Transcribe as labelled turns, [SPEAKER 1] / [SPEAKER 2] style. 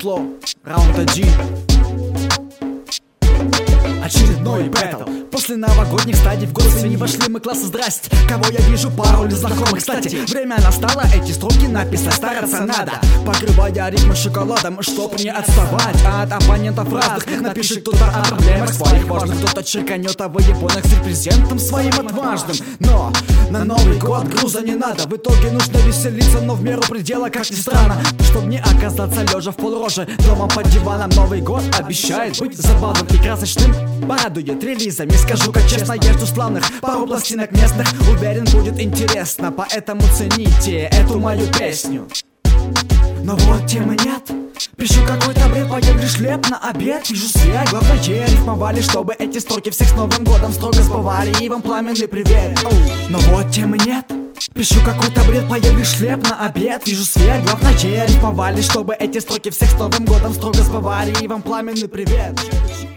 [SPEAKER 1] флоу, раунд 1. Очередной бэтл. После новогодних стадий в год свиньи вошли мы классы, здрасте. Кого я вижу, пару знакомых. Кстати, время настало, эти строки написать стараться надо. Покрывая ритмы шоколадом, чтоб не отставать от оппонентов разных. Напишет кто-то о проблемах своих важных, кто-то черканет о выебонах с репрезентом своим отважным. Но на Новый год груза не надо. В итоге нужно веселиться, но в меру предела, как ни странно. Чтоб не оказаться лежа в полрожи дома под диваном. Новый год обещает быть забавным и красочным. Порадует релизами, скажу-ка честно, я жду славных пару пластинок местных. Уверен, будет интересно, поэтому цените эту мою песню. Но вот темы нет, пишу какой-то бред, поем лишь хлеб на обед. Вижу свет, главное рифмовали, чтобы эти строки всех с Новым годом строго сбывали. И вам пламенный привет. Но вот темы нет, пишу какой-то бред, поем лишь хлеб на обед. Вижу свет, главное рифмовали, чтобы эти строки всех с Новым годом строго сбывали. И вам пламенный привет.